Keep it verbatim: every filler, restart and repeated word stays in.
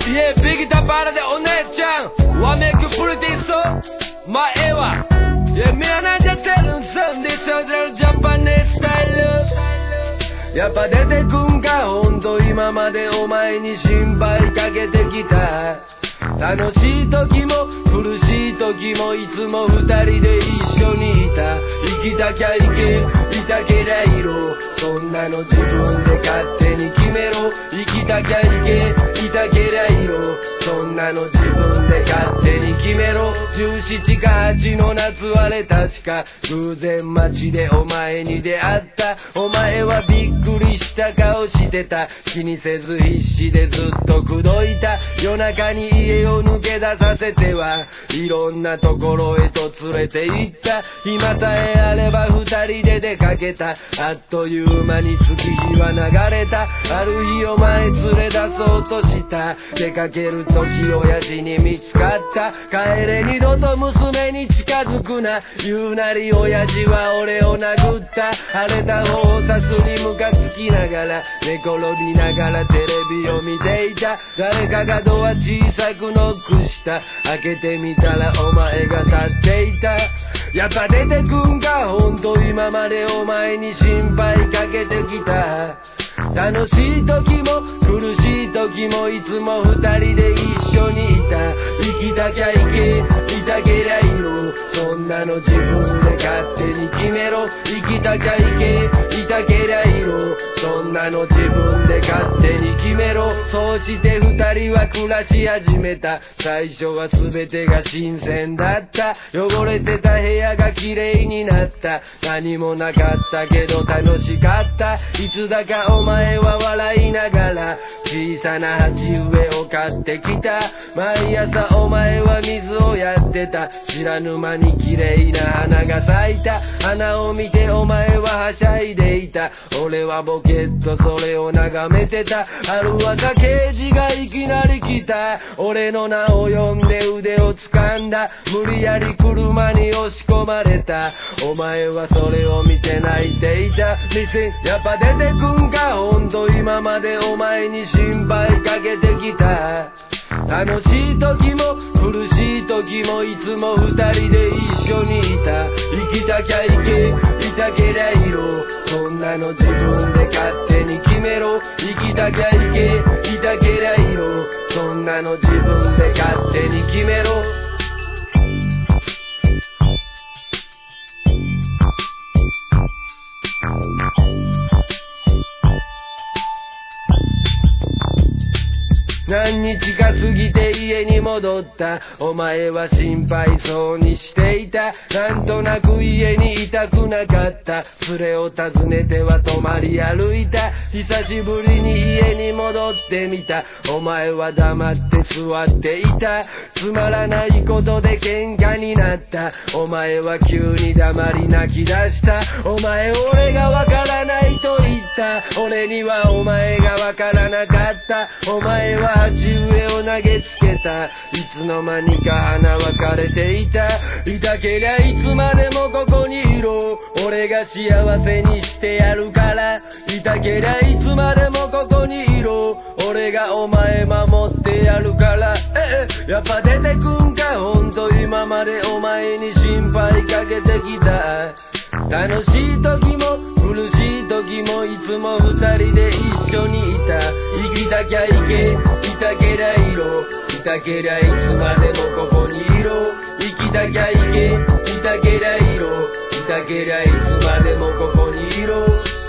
家ビギタバラでお姉ちゃんわめくプリティーソ前はいや見慣れちゃってるんすんでしょジャパニーズスタイルやっぱ出てくんかほんと今までお前に心配かけてきた楽しい時も苦しい時もいつも二人で一緒にいた生きたきゃいけいたけりゃいろそんなの自分で勝手に決めろ生きたきゃいけいたけりゃいろそんなの自分で勝手に決めろじゅうしちかはちの夏はれ確か偶然街でお前に出会ったお前はびっくりした顔してた気にせず必死でずっと口説いた夜中に家を抜け出させてはいろんなところへと連れて行った今さえあれば二人で出かけたあっという間に月日は流れたある日お前連れ出そうとした出かける時親父に見つかった帰れ二度と娘に近づくな言うなり親父は俺を殴った腫れた方をさすりムカつきながら寝転びながらテレビを見ていた誰かがドア小さくノックした開けてみたらお前が立っていたやっぱ出てくんかほんと今までお前に心配かけてきた楽しい時も苦しい時もいつも二人で一緒にいた生きたきゃいけいたけりゃいろそんなの自分で勝手に決めろ生きたきゃいけいたけりゃいろそんなの自分で勝手に決めろそうして二人は暮らし始めた最初は全てが新鮮だった汚れてた部屋が綺麗になった何もなかったけど楽しかったいつだかお前は笑いながら小さな鉢植えを買ってきた毎朝お前は水をやってた知らぬ間に綺麗な花が咲いた花を見てお前ははしゃいでいた俺はボケっとそれを眺めてたある朝刑事がいきなり来た俺の名を呼んで腕を掴んだ無理やり車に押し込まれたお前はそれを見て泣いていたListenやっぱ出てくんかほんと今までお前に心配かけてきた楽しい時も苦しい時もいつも二人で一緒にいた生きたきゃいけいたけりゃいろそんなの自分で勝手に決めろ生きたきゃいけいたけりゃいろそんなの自分で勝手に決めろ何日か過ぎて家に戻ったお前は心配そうにしていたなんとなく家にいたくなかった連れを訪ねては泊まり歩いた久しぶりに家に戻ってみたお前は黙って座っていたつまらないことで喧嘩になったお前は急に黙り泣き出したお前俺がわからないと言った俺にはお前がわからなかったお前は鉢植えを投げつけたいつの間にか花は枯れていたいたけりゃいつまでもここにいろ俺が幸せにしてやるからいたけりゃいつまでもここにいろ俺がお前守ってやるからええやっぱ出てくんかほんと今までお前に心配かけてきた楽しい時も苦しい時もいつも二人で一緒にいた生きたきゃいけいたけりゃいろいたけりゃいつまでもここにいろ生きたきゃいけいたけりゃいろいたけりゃいつまでもここにいろ